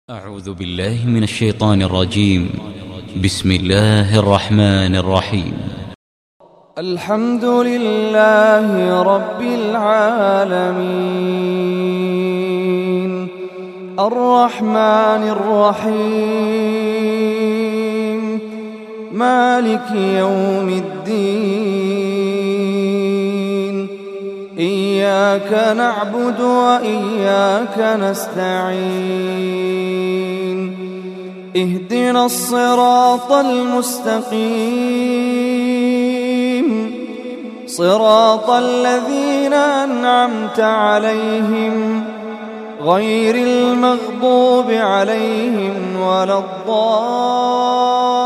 أعوذ بالله من الشيطان الرجيم. بسم الله الرحمن الرحيم. الحمد لله رب العالمين الرحمن الرحيم مالك يوم الدين إياك نعبد وإياك نستعين اهدنا الصراط المستقيم صراط الذين أنعمت عليهم غير المغضوب عليهم ولا الضالين.